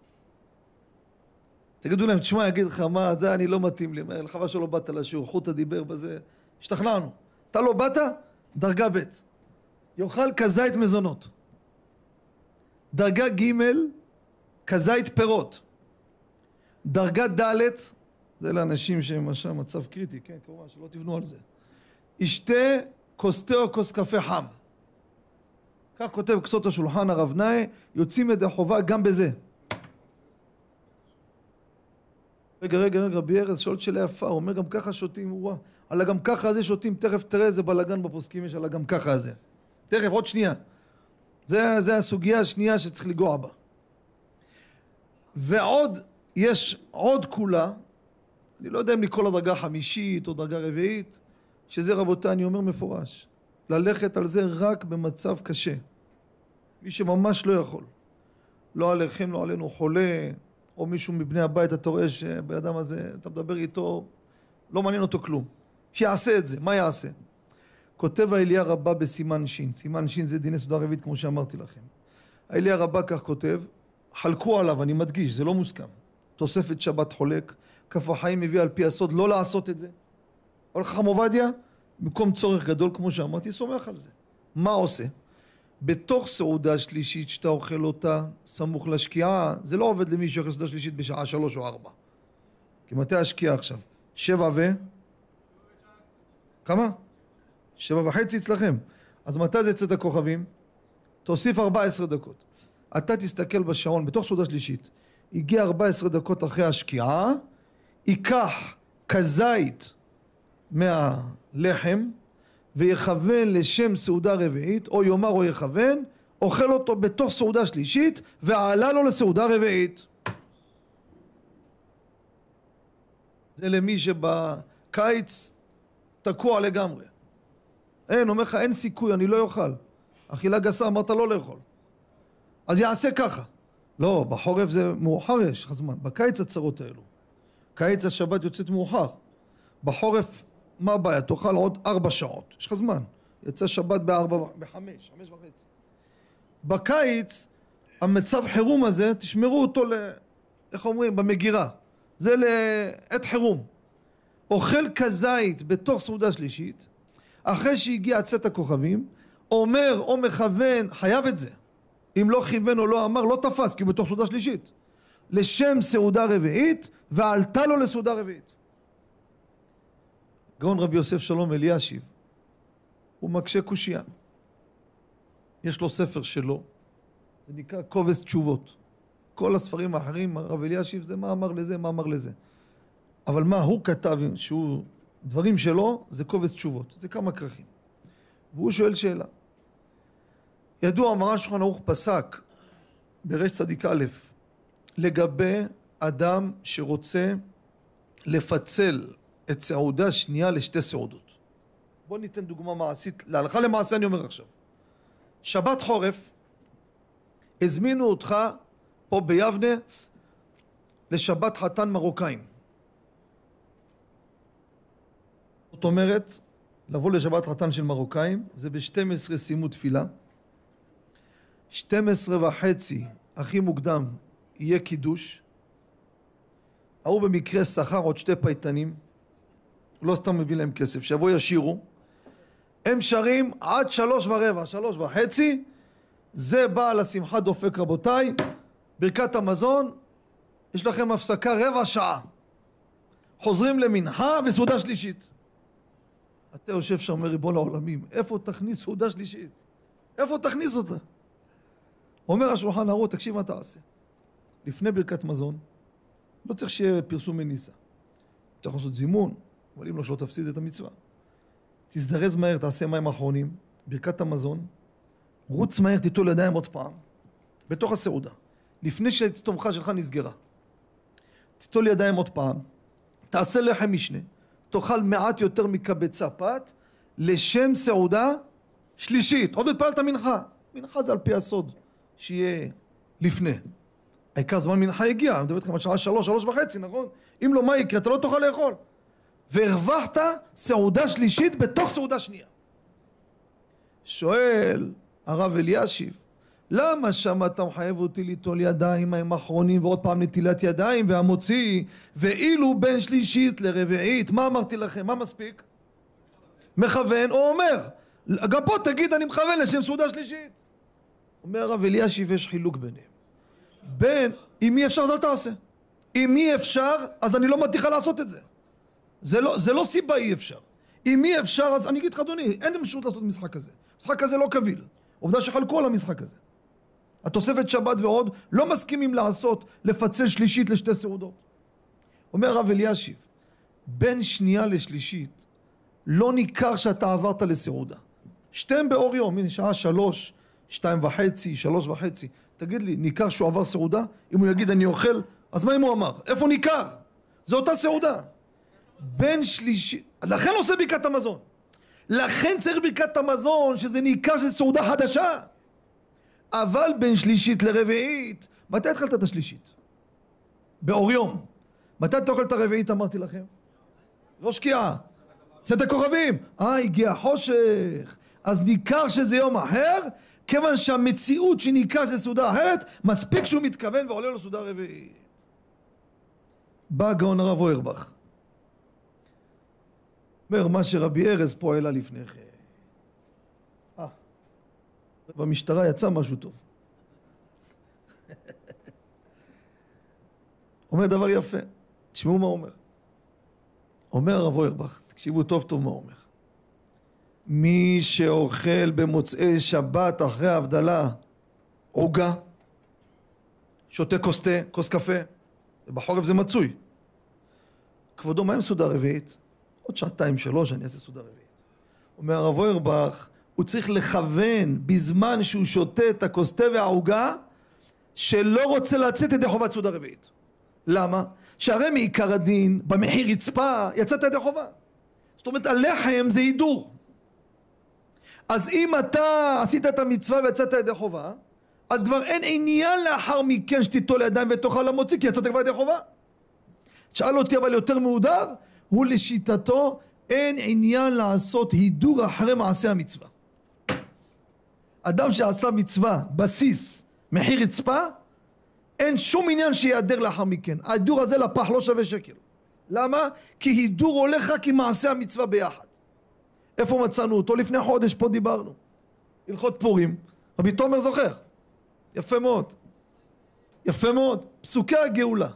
תגידו להם, תשמע, יגיד לך, מה, זה אני לא מתאים לי. חבל שלא באת לשיעור, חוטה דיבר בזה. השתכנענו. אתה לא באת? דרגה ב'. יאכל כזית מזונות. דרגה ג' כזית פירות. דרגה ד' זה לאנשים שהם עכשיו מצב קריטי, כן? כמובן שלא תבנו על זה. ישתה כוס תה או כוס קפה חם. כך כותב כסות השולחן הרב נאי, יוצאים ידי חובה גם בזה. רגע, רגע, רגע, רבי ארז שואלת שאלה יפה, הוא אומר גם ככה שותים, הוא רואה, על הגם ככה הזה שותים, תכף תראה איזה בלגן בפוסקים יש על הגם ככה הזה. תכף, עוד שנייה. זה, זה הסוגיה השנייה שצריך לגוע בה. ועוד, יש עוד כולה, אני לא יודע אם לקרוא לדרגה חמישית או דרגה רביעית, שזה רבותיי, אני אומר מפורש, ללכת על זה רק במצב קשה. מי שממש לא יכול. לא עליכם, לא עלינו חולה, או מישהו מבני הבית, אתה רואה שבן אדם הזה, אתה מדבר איתו, לא מעניין אותו כלום. שיעשה את זה, מה יעשה? כותב האליה רבה בסימן שין, סימן שין זה דיני סעודה רביעית כמו שאמרתי לכם. האליה רבה כך כותב, חלקו עליו, אני מדגיש, זה לא מוסכם. תוספת שבת חולק, כף החיים מביא על פי הסוד לא לעשות את זה. אבל חכם עובדיה, במקום צורך גדול כמו שאמרתי, סומך על זה. מה עושה? בתוך סעודה שלישית שאתה אוכל אותה סמוך לשקיעה, זה לא עובד למי שאוכל סעודה שלישית בשעה שלוש או ארבע. כי מתי השקיעה עכשיו? שבע ו... כמה? שבע וחצי אצלכם. אז מתי זה יצאת הכוכבים? תוסיף ארבע עשרה דקות. אתה תסתכל בשעון בתוך סעודה שלישית. הגיע ארבע עשרה דקות אחרי השקיעה, ייקח כזית מהלחם ויכוון לשם סעודה רביעית, או יאמר או יכוון, אוכל אותו בתוך סעודה שלישית ועלה לו לסעודה רביעית. זה למי שבקיץ תקוע לגמרי. אין, אומר לך, אין סיכוי, אני לא אוכל. אכילה גסה, אמרת לא לאכול. אז יעשה ככה. לא, בחורף זה מאוחר, יש לך זמן. בקיץ הצרות האלו. קיץ השבת יוצאת מאוחר. בחורף, מה הבעיה? תאכל עוד ארבע שעות. יש לך זמן. יצא שבת בארבע, בחמש, חמש וחצי. בקיץ, המצב חירום הזה, תשמרו אותו ל... איך אומרים? במגירה. זה לעת חירום. אוכל כזית בתוך סעודה שלישית, אחרי שהגיע צאת הכוכבים, אומר או מכוון, חייב את זה. אם לא כיוון או לא אמר, לא תפס, כי הוא בתוך סעודה שלישית. לשם סעודה רביעית, ועלתה לו לסעודה רביעית. גאון רבי יוסף שלום אלישיב, הוא מקשה קושייה. יש לו ספר שלו, זה נקרא קובץ תשובות. כל הספרים האחרים, רב אלישיב, זה מה אמר לזה, מה אמר לזה. אבל מה הוא כתב, שהוא, דברים שלו, זה קובץ תשובות. זה כמה כרכים. והוא שואל שאלה. ידוע, מרן שולחן ערוך פסק ברש צדיק א' לגבי אדם שרוצה לפצל את סעודה שנייה לשתי סעודות. בואו ניתן דוגמה מעשית, להלכה למעשה אני אומר עכשיו. שבת חורף, הזמינו אותך פה ביבנה לשבת חתן מרוקאים. זאת אומרת, לבוא לשבת חתן של מרוקאים, זה ב-שתים עשרה סיימו תפילה, שתים עשרה וחצי, הכי מוקדם, יהיה קידוש, ההוא במקרה שכר עוד שתי פייטנים, לא סתם מביא להם כסף, שיבוא ישירו, הם שרים עד שלוש ורבע, שלוש וחצי, זה בא לשמחה דופק רבותיי, ברכת המזון, יש לכם הפסקה רבע שעה, חוזרים למנחה וסעודה שלישית. אתה יושב שם אומר ריבון העולמים, איפה תכניס סעודה שלישית? איפה תכניס אותה? אומר השולחן ערוך, תקשיב מה תעשה. לפני ברכת מזון, לא צריך שיהיה פרסום מניסה. אתה יכול לעשות זימון, אבל אם לא שלא תפסיד את המצווה. תזדרז מהר, תעשה מים האחרונים, ברכת המזון, רוץ מהר, תיטול ידיים עוד פעם, בתוך הסעודה. לפני שהצטומחה שלך נסגרה. תיטול ידיים עוד פעם, תעשה לחם משנה, תאכל מעט יותר מקבצה פת, לשם סעודה שלישית. עוד התפללת מנחה. מנחה זה על פי הסוד, שיהיה לפני. העיקר זמן מנחה הגיע, אני מדבר איתכם על שעה שלוש, שלוש וחצי, נכון? אם לא, מה יקרה? אתה לא תוכל לאכול. והרווחת סעודה שלישית בתוך סעודה שנייה. שואל הרב אלישיב, למה שם אתה מחייב אותי ליטול ידיים מים אחרונים ועוד פעם נטילת ידיים והמוציא, ואילו בין שלישית לרביעית, מה אמרתי לכם? מה מספיק? מכוון או אומר. גם פה תגיד אני מכוון לשם סעודה שלישית. אומר הרב אלישיב, יש חילוק ביניהם. בין, אם אי אפשר אז אל תעשה. אם אי אפשר אז אני לא מתיחה לעשות את זה. זה לא, זה לא סיבה אי אפשר. אם אי אפשר אז אני אגיד לך אדוני, אין לי משמעות לעשות משחק כזה. משחק כזה לא קביל. עובדה שחלקו על המשחק הזה. התוספת שבת ועוד לא מסכימים לעשות, לפצל שלישית לשתי סעודות. אומר הרב אלישיב, בין שנייה לשלישית לא ניכר שאתה עברת לסעודה. שתיהם באור יום, הנה שעה שלוש, שתיים וחצי, שלוש וחצי. תגיד לי, ניכר שהוא עבר סעודה? אם הוא יגיד אני אוכל, אז מה אם הוא אמר? איפה ניכר? זה אותה סעודה. בין שלישית, לכן עושה ברכת המזון. לכן צריך ברכת המזון שזה ניכר שזה סעודה חדשה. אבל בין שלישית לרביעית, מתי התחלת את השלישית? באור יום. מתי תאכל את הרביעית אמרתי לכם? לא שקיעה. צאת כוכבים. אה, הגיע חושך. אז ניכר שזה יום אחר, כיוון שהמציאות שניכר שזה סעודה אחרת, מספיק שהוא מתכוון ועולה לו סעודה רביעית. בא גאון הרב אוירבך. אומר מה שרבי ארז פה העלה לפני כן. אה, במשטרה יצא משהו טוב. אומר דבר יפה. תשמעו מה הוא אומר. אומר הרב אוירבך, תקשיבו טוב טוב מה הוא אומר. מי שאוכל במוצאי שבת אחרי ההבדלה עוגה, שותה כוס תה, כוס קפה, ובחורף זה מצוי. כבודו, מה עם סעודה רביעית? עוד שעתיים שלוש אני אעשה סעודה רביעית. אומר הרב אוירבך, הוא צריך לכוון בזמן שהוא שותה את הכוס תה והעוגה, שלא רוצה לצאת ידי חובת סעודה רביעית. למה? שהרי מעיקר הדין, במחיר רצפה, יצאת ידי חובה. זאת אומרת, הלחם זה הידור. אז אם אתה עשית את המצווה ויצאת ידי חובה, אז כבר אין עניין לאחר מכן שתיטול ידיים ותאכל למוציא, כי יצאת כבר ידי חובה. שאל אותי אבל יותר מהודר, הוא לשיטתו אין עניין לעשות הידור אחרי מעשה המצווה. אדם שעשה מצווה, בסיס, מחיר רצפה, אין שום עניין שיעדר לאחר מכן. ההידור הזה לפח לא שווה שקל. למה? כי הידור הולך רק עם מעשה המצווה ביחד. איפה מצאנו אותו? לפני חודש פה דיברנו. הלכות פורים. רבי תומר זוכר. יפה מאוד. יפה מאוד. פסוקי הגאולה.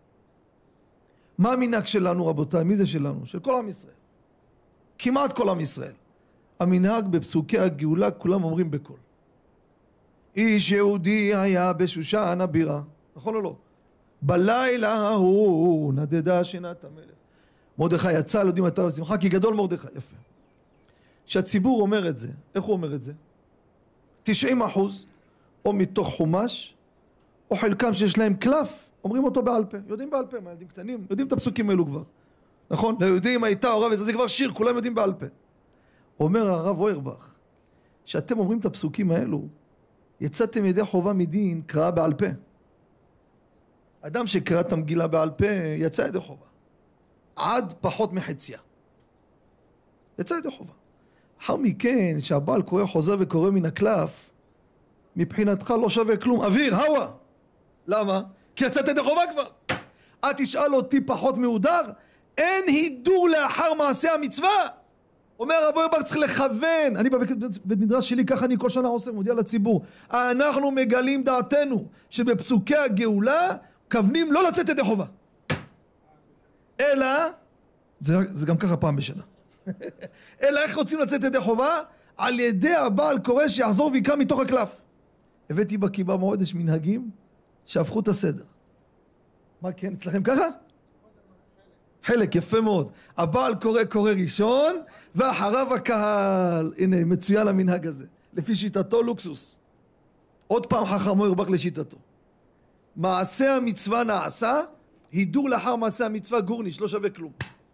מה המנהג שלנו רבותיי? מי זה שלנו? של כל עם ישראל. כמעט כל עם ישראל. המנהג בפסוקי הגאולה כולם אומרים בקול. איש יהודי היה בשושן הבירה. נכון או לא? בלילה ההוא נדדה שינת המלך. מרדכי יצא, לא יודעים אתה בשמחה, כי גדול מרדכי. יפה. שהציבור אומר את זה, איך הוא אומר את זה? תשעים אחוז, או מתוך חומש, או חלקם שיש להם קלף, אומרים אותו בעל פה. יודעים בעל פה, מה ילדים קטנים? יודעים את הפסוקים האלו כבר. נכון? לא יודעים, הייתה הוראה וזה, זה כבר שיר, כולם יודעים בעל פה. אומר הרב אוירבך, שאתם אומרים את הפסוקים האלו, יצאתם ידי חובה מדין, קראה בעל פה. אדם שקרא את המגילה בעל פה, יצא ידי חובה. עד פחות מחציה. יצא ידי חובה. אחר מכן, שהבעל קורא חוזר וקורא מן הקלף, מבחינתך לא שווה כלום. אוויר, הווה. למה? כי יצאת ידי חובה כבר. את תשאל אותי פחות מהודר, אין הידור לאחר מעשה המצווה. אומר רב אוירבך, צריך לכוון. אני בבית מדרש שלי, ככה אני כל שנה עושה, מודיע לציבור. אנחנו מגלים דעתנו, שבפסוקי הגאולה, כוונים לא לצאת ידי חובה. אלא, זה, זה גם ככה פעם בשנה. אלא איך רוצים לצאת ידי חובה? על ידי הבעל קורא שיחזור ויקרא מתוך הקלף. הבאתי בקיבה מועדש מנהגים שהפכו את הסדר. מה כן, אצלכם ככה? חלק, יפה מאוד. הבעל קורא קורא ראשון, ואחריו הקהל. הנה, מצוין המנהג הזה. לפי שיטתו לוקסוס. עוד פעם חכם אוירבך לשיטתו. מעשה המצווה נעשה, הידור לאחר מעשה המצווה גורניש, לא שווה כלום.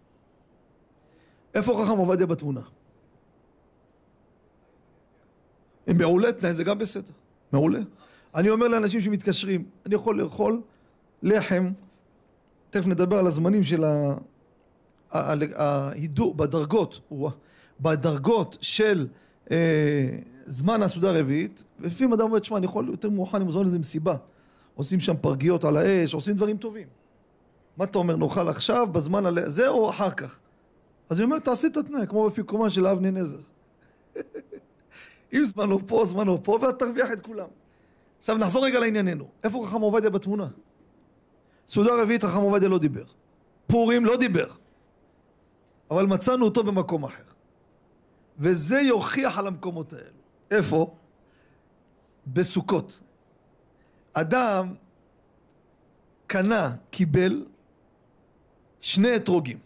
איפה חכם עובדיה בתמונה? מעולה, תנאי, זה גם בסדר. מעולה. אני אומר לאנשים שמתקשרים, אני יכול לאכול לחם, תכף נדבר על הזמנים של ההידור, בדרגות, בדרגות של זמן הסעודה הרביעית, ולפעמים אדם אומר, תשמע, אני יכול יותר מאוחר, אני מוזמן לזה מסיבה. עושים שם פרגיות על האש, עושים דברים טובים. מה אתה אומר, נאכל עכשיו, בזמן הזה או אחר כך? אז אני אומר, תעשי את התנאי, כמו בפיקומן של אבני נזר. אם זמן לא פה, זמן לא פה, ואז תרוויח את כולם. עכשיו נחזור רגע לענייננו. איפה חכם עובדיה בתמונה? סעודה רביעית חכם עובדיה לא דיבר. פורים לא דיבר. אבל מצאנו אותו במקום אחר. וזה יוכיח על המקומות האלו. איפה? בסוכות. אדם קנה, קיבל שני אתרוגים.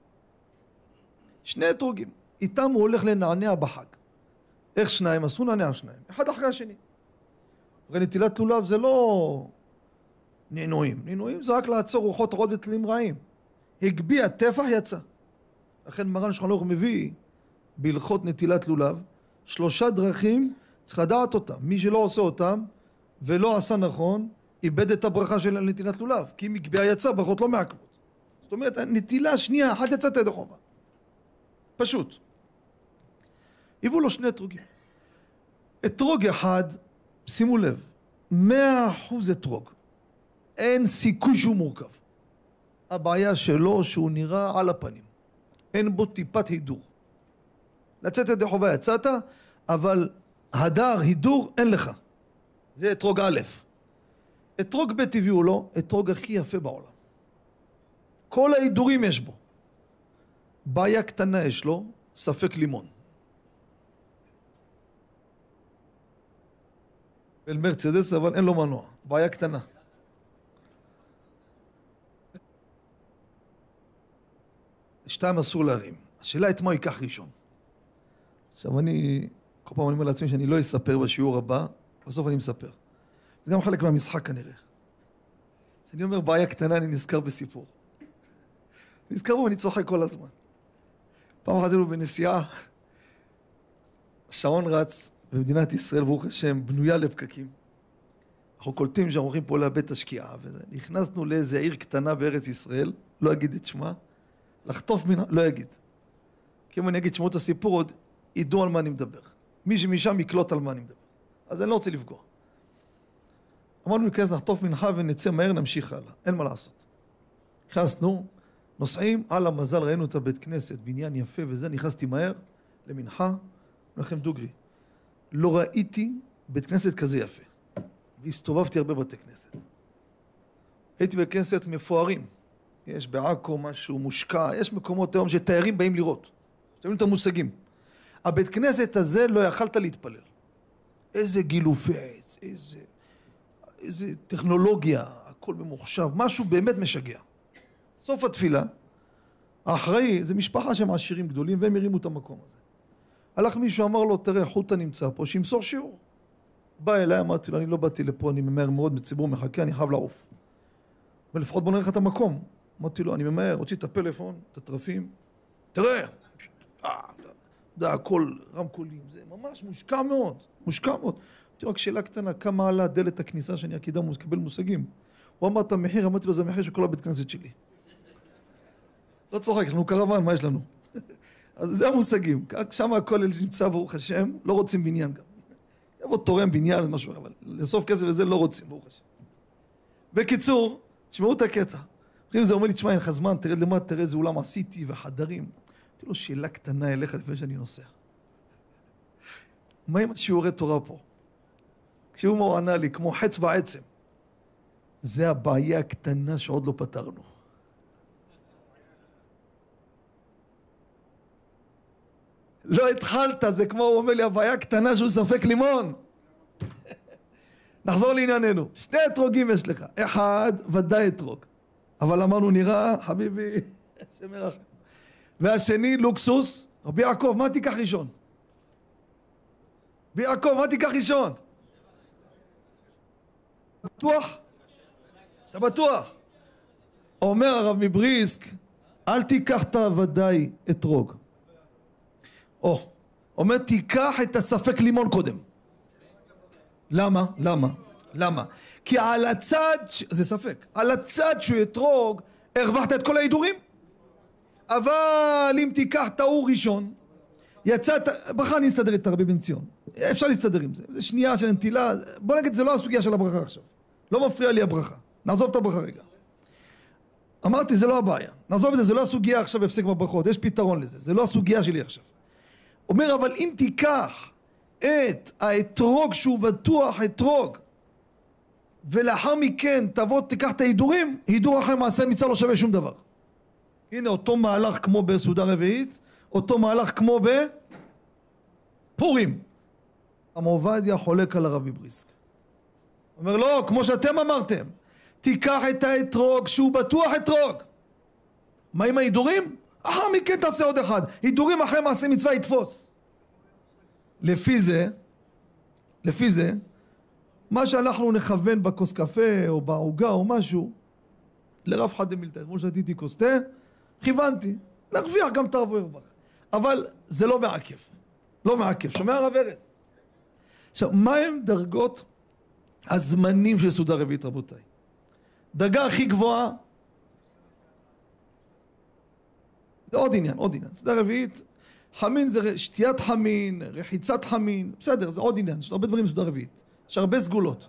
שני אתרוגים. איתם הוא הולך לנענע בחג. איך שניים? עשו נענע שניים. אחד אחרי השני. הרי נטילת לולב זה לא נענועים. נענועים זה רק לעצור רוחות רעות ותלים רעים. הגביע טפח יצא. לכן מרן שולחן ערוך מביא בהלכות נטילת לולב שלושה דרכים צריך לדעת אותם. מי שלא עושה אותם ולא עשה נכון, איבד את הברכה של נטילת לולב. כי אם הגביע יצא, ברכות לא מעכבות. זאת אומרת, נטילה שנייה, אחת יצאת ידי חובה. פשוט. היוו לו שני אתרוגים. אתרוג אחד, שימו לב, מאה אחוז אתרוג. אין סיכוי שהוא מורכב. הבעיה שלו שהוא נראה על הפנים. אין בו טיפת הידור. לצאת ידי חובה יצאת, אבל הדר, הידור, אין לך. זה אתרוג א'. אתרוג ב' הביאו לו, אתרוג הכי יפה בעולם. כל ההידורים יש בו. בעיה קטנה יש לו, ספק לימון. אל מרצדס, אבל אין לו מנוע. בעיה קטנה. שתיים אסור להרים. השאלה את מה ייקח ראשון. עכשיו אני, כל פעם אני אומר לעצמי שאני לא אספר בשיעור הבא, בסוף אני מספר. זה גם חלק מהמשחק כנראה. כשאני אומר בעיה קטנה, אני נזכר בסיפור. אני נזכר בו ואני צוחק כל הזמן. פעם אחת היינו בנסיעה, השעון רץ, במדינת ישראל, ברוך השם, בנויה לפקקים. אנחנו קולטים שאנחנו הולכים פה לאבד את השקיעה, ונכנסנו לאיזה עיר קטנה בארץ ישראל, לא אגיד את שמה, לחטוף מן... לא אגיד. כי אם אני אגיד שמות הסיפור, עוד ידעו על מה אני מדבר. מי שמשם יקלוט על מה אני מדבר. אז אני לא רוצה לפגוע. אמרנו להיכנס, נחטוף מנחה ונצא מהר, נמשיך הלאה. אין מה לעשות. נכנסנו, נוסעים, על המזל, ראינו את הבית כנסת, בניין יפה וזה, נכנסתי מהר למנחה, לכם דוגרי. לא ראיתי בית כנסת כזה יפה. והסתובבתי הרבה בתי כנסת. הייתי בית כנסת מפוארים. יש בעכו משהו מושקע, יש מקומות היום שתיירים באים לראות. אתם את המושגים. הבית כנסת הזה לא יכלת להתפלל. איזה גילופי עץ, איזה, איזה טכנולוגיה, הכל ממוחשב, משהו באמת משגע. סוף התפילה, האחראי, זה משפחה שהם עשירים גדולים, והם הרימו את המקום הזה. הלך מישהו, אמר לו, תראה, חוטה נמצא פה, שימסור שיעור. בא אליי, אמרתי לו, אני לא באתי לפה, אני ממהר מאוד, בציבור מחכה, אני חייב לעוף. ולפחות בוא נראה לך את המקום. אמרתי לו, אני ממהר, הוציא את הפלאפון, את הטרפים, תראה, אה, זה הכל רמקולים, זה ממש מושקע מאוד, מושקע מאוד. רק שאלה קטנה, כמה עלה דלת הכניסה שאני אקידם ומקבל מושגים? הוא אמר את המחיר, אמרתי לו, זה המחיר של כל הבית כנסת שלי. לא צוחק, יש לנו קרוון, מה יש לנו? אז זה המושגים, שם הכל נמצא ברוך השם, לא רוצים בניין גם. יבוא תורם בניין, זה משהו, אבל לסוף כסף וזה לא רוצים, ברוך השם. בקיצור, תשמעו את הקטע. אחרי זה אומר לי, תשמע, אין לך זמן, תרד למטה, תראה איזה אולם עשיתי וחדרים. אמרתי לו, שאלה קטנה אליך לפני שאני נוסע. מה עם השיעורי תורה פה? כשהוא ענה לי, כמו חץ בעצם. זה הבעיה הקטנה שעוד לא פתרנו. לא התחלת, זה כמו הוא אומר לי, הבעיה הקטנה שהוא ספק לימון. נחזור לענייננו. שני אתרוגים יש לך. אחד, ודאי אתרוג. אבל אמרנו, נראה, חביבי, שמרחם. והשני, לוקסוס. רבי יעקב, מה תיקח ראשון? רבי יעקב, מה תיקח ראשון? בטוח? אתה בטוח? אומר הרב מבריסק, אל תיקח את הוודאי אתרוג. או, אומר, תיקח את הספק לימון קודם. למה? למה? למה? כי על הצד, זה ספק, על הצד שהוא יתרוג, הרווחת את כל ההידורים. אבל אם תיקח את האור ראשון, יצאת, ברכה אני אסתדר את הרבי בן ציון. אפשר להסתדר עם זה. זה שנייה של נטילה, בוא נגיד, זה לא הסוגיה של הברכה עכשיו. לא מפריע לי הברכה. נעזוב את הברכה רגע. אמרתי, זה לא הבעיה. נעזוב את זה, זה לא הסוגיה עכשיו הפסק בברכות. יש פתרון לזה. זה לא הסוגיה שלי עכשיו. אומר, אבל אם תיקח את האתרוג שהוא בטוח אתרוג, ולאחר מכן תבוא תיקח את ההידורים, הידור אחרי מעשה מצווה לא שווה שום דבר. הנה אותו מהלך כמו בסעודה רביעית, אותו מהלך כמו בפורים. הרב עובדיה חולק על הרב מבריסק. אומר לא, כמו שאתם אמרתם, תיקח את האתרוג שהוא בטוח אתרוג. מה עם ההידורים? אחר מכן תעשה עוד אחד. הידורים אחרי מעשה מצווה יתפוס. לפי זה, לפי זה, מה שאנחנו נכוון בכוס קפה או בעוגה או משהו, לרב חד דמילתא, כמו שתיתי כוס תה, כיוונתי, להרוויח גם את הרב ירווח. אבל זה לא מעכב, לא מעכב, שומע הרב ארז? עכשיו, מה הם דרגות הזמנים של סעודה רביעית רבותיי? דרגה הכי גבוהה, זה עוד עניין, עוד עניין, סעודה רביעית, חמין זה שתיית חמין, רחיצת חמין, בסדר, זה עוד עניין, יש הרבה דברים בסעודה רביעית, יש הרבה סגולות.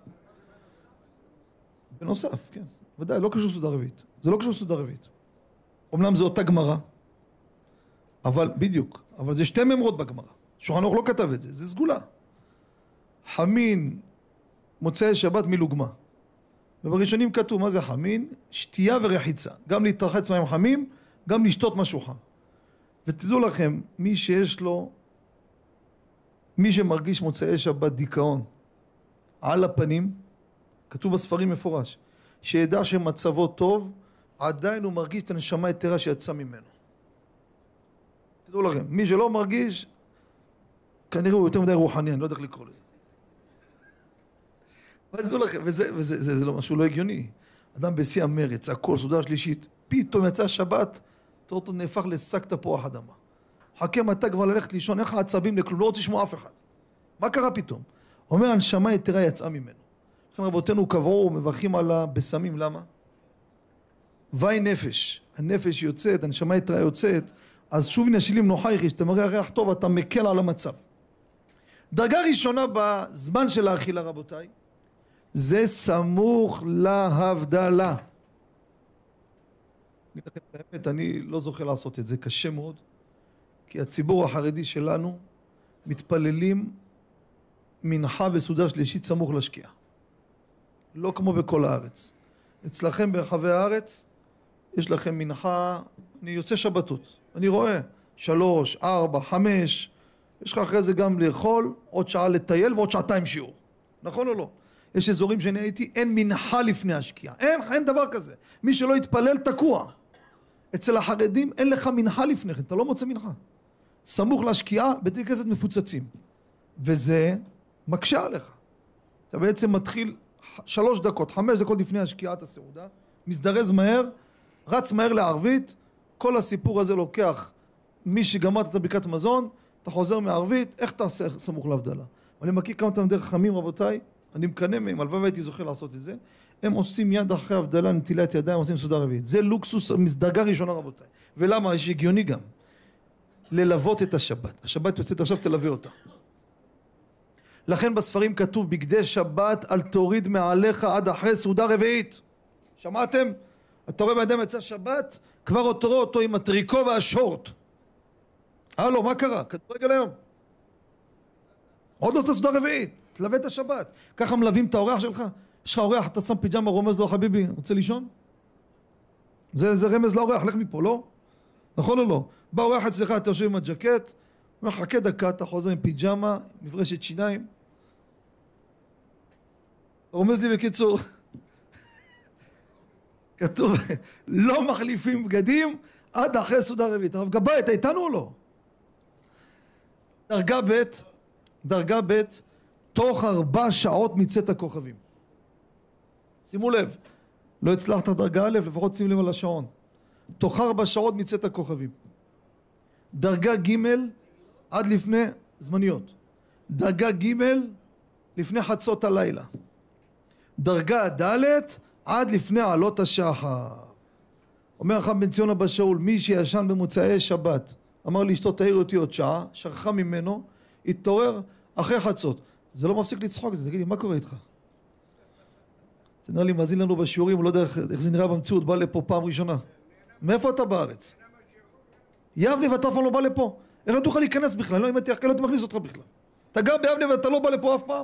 בנוסף, כן, ודאי, לא קשור סעודה רביעית, זה לא קשור סעודה רביעית. אומנם זה אותה גמרא, אבל בדיוק, אבל זה שתי ממרות בגמרא. שולחן ערוך לא כתב את זה, זה סגולה. חמין, מוצאי שבת מלוגמה. ובראשונים כתוב מה זה חמין? שתייה ורחיצה. גם להתרחץ מים חמים, גם לשתות משהו חם. ותדעו לכם, מי שיש לו, מי שמרגיש מוצאי שבת דיכאון על הפנים, כתוב בספרים מפורש, שידע שמצבו טוב, עדיין הוא מרגיש את הנשמה היתרה שיצא ממנו. תדעו לכם, מי שלא מרגיש, כנראה הוא יותר מדי רוחני, אני לא יודע איך לקרוא לזה. אבל תדעו לכם, וזה, וזה, זה, זה לא משהו לא הגיוני. אדם בשיא המרץ, הכל, סעודה שלישית, פתאום יצא שבת, תראו אותו נהפך לשק תפוח אדמה. חכה מתי כבר ללכת לישון, אין לך עצבים לכלום, לא רוצה לשמוע אף אחד. מה קרה פתאום? אומר, הנשמה היתרה יצאה ממנו. לכן רבותינו קבעו, מברכים על הבשמים, למה? וי נפש, הנפש יוצאת, הנשמה היתרה יוצאת, אז שוב נשילים נוחייך, שאתה מראה ריח טוב, אתה מקל על המצב. דרגה ראשונה בזמן של האכילה רבותיי, זה סמוך להבדלה. באמת, אני לא זוכה לעשות את זה, קשה מאוד, כי הציבור החרדי שלנו מתפללים מנחה וסעודה שלישית סמוך לשקיעה. לא כמו בכל הארץ. אצלכם ברחבי הארץ, יש לכם מנחה, אני יוצא שבתות, אני רואה, שלוש, ארבע, חמש, יש לך אחרי זה גם לאכול, עוד שעה לטייל ועוד שעתיים שיעור. נכון או לא? יש אזורים שאני הייתי, אין מנחה לפני השקיעה. אין, אין דבר כזה. מי שלא יתפלל תקוע. אצל החרדים אין לך מנחה לפני כן, אתה לא מוצא מנחה. סמוך לשקיעה, בתי כנסת מפוצצים. וזה מקשה עליך. אתה בעצם מתחיל שלוש דקות, חמש דקות לפני השקיעת הסעודה, מזדרז מהר, רץ מהר לערבית, כל הסיפור הזה לוקח מי שגמרת את ברכת מזון, אתה חוזר מערבית, איך תעשה סמוך להבדלה? אני מכיר כמה תלמידי חכמים, רבותיי, אני מקנא מהם, הלוואי והייתי זוכה לעשות את זה. הם עושים יד אחרי הבדלה, נטילת ידיים, עושים סעודה רביעית. זה לוקסוס דרגה ראשונה, רבותיי. ולמה? יש הגיוני גם. ללוות את השבת. השבת יוצאת עכשיו, תלווה אותה. לכן בספרים כתוב, בגדי שבת אל תוריד מעליך עד אחרי סעודה רביעית. שמעתם? אתה רואה באדם יצא שבת, כבר אותו רואה אותו עם הטריקו והשורט. הלו, מה קרה? כדורגל היום. עוד לא עושה סעודה רביעית, תלווה את השבת. ככה מלווים את האורח שלך. יש לך אורח, אתה שם פיג'מה, רומז לו, חביבי, רוצה לישון? זה, זה רמז לאורח, לך מפה, לא? נכון או לא? בא אורח אצלך, אתה יושב עם הג'קט, מחכה דקה, אתה חוזר עם פיג'מה, מברשת שיניים. רומז לי בקיצור, כתוב, לא מחליפים בגדים עד אחרי סעודה רביעית. הרב גבאי, אתה איתנו או לא? דרגה ב', דרגה ב', תוך ארבע שעות מצאת הכוכבים. שימו לב, לא הצלחת דרגה א', לפחות שים לב על השעון. תוך ארבע שעות מצאת הכוכבים. דרגה ג' עד לפני זמניות. דרגה ג' לפני חצות הלילה. דרגה ד' עד לפני עלות השחר. אומר החכם בן ציון אבא שאול, מי שישן במוצאי שבת, אמר לי אשתו תעיר אותי עוד שעה, שכחה ממנו, התעורר אחרי חצות. זה לא מפסיק לצחוק, זה תגיד לי, מה קורה איתך? זה נראה לי מאזין לנו בשיעורים, הוא לא יודע איך זה נראה במציאות, בא לפה פעם ראשונה. מאיפה אתה בארץ? יבני ואתה אף פעם לא בא לפה. איך אתה תוכל להיכנס בכלל? לא, אם הייתי לא הייתי מכניס אותך בכלל. אתה גר ביבני ואתה לא בא לפה אף פעם?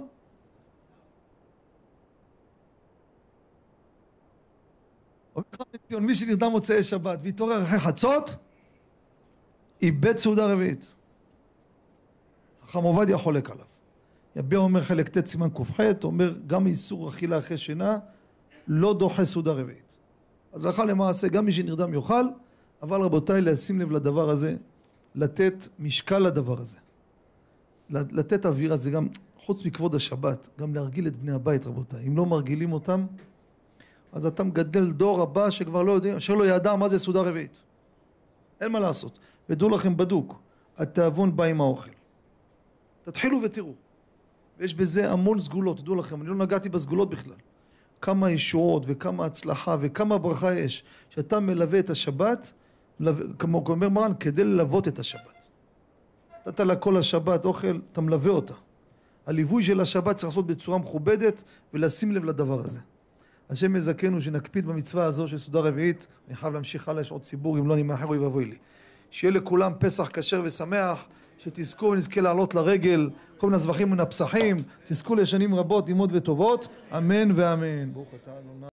אומר לך בן ציון, מי שנרדם מוצאי שבת והתעורר אחרי חצות, איבד סעודה רביעית. חכם עובדיה חולק עליו. יביע אומר חלק ט' סימן ק"ח, אומר גם איסור אכילה אחרי שינה לא דוחה סעודה רביעית. אז הלכה למעשה גם מי שנרדם יאכל, אבל רבותיי לשים לב לדבר הזה, לתת משקל לדבר הזה. לתת אווירה זה גם, חוץ מכבוד השבת, גם להרגיל את בני הבית רבותיי. אם לא מרגילים אותם, אז אתה מגדל דור הבא שכבר לא יודעים, אשר לא ידע מה זה סעודה רביעית. אין מה לעשות. ודעו לכם בדוק, התיאבון בא עם האוכל. תתחילו ותראו. ויש בזה המון סגולות, תדעו לכם, אני לא נגעתי בסגולות בכלל. כמה ישועות וכמה הצלחה וכמה ברכה יש, שאתה מלווה את השבת, כמו אומר מרן, כדי ללוות את השבת. נתת לה כל השבת אוכל, אתה מלווה אותה. הליווי של השבת צריך לעשות בצורה מכובדת ולשים לב לדבר הזה. השם יזכנו שנקפיד במצווה הזו של סעודה רביעית. אני חייב להמשיך הלאה, יש עוד ציבור, אם לא אני מאחר אוי ואבוי לי. שיהיה לכולם פסח כשר ושמח, שתזכו ונזכה לעלות לרגל, כל מיני זבחים מן הפסחים, תזכו לשנים רבות, נעימות וטובות, אמן ואמן. ברוך אתה ה'